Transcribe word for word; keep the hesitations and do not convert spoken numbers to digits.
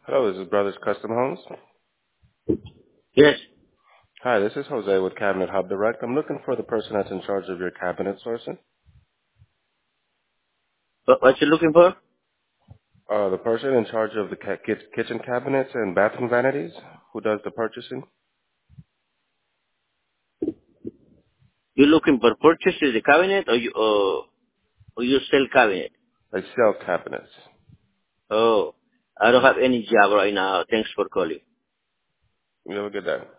Hello, this is Brothers Custom Homes. Yes. Hi, this is Jose with Cabinet Hub Direct. I'm looking for the person that's in charge of your cabinet sourcing. What, what you looking for? Uh, the person in charge of the ca- kit- kitchen cabinets and bathroom vanities, who does the purchasing. You looking for purchase the cabinet or you uh, or you sell cabinet? They sell cabinets. Oh, I don't have any job right now. Thanks for calling. You have a good day.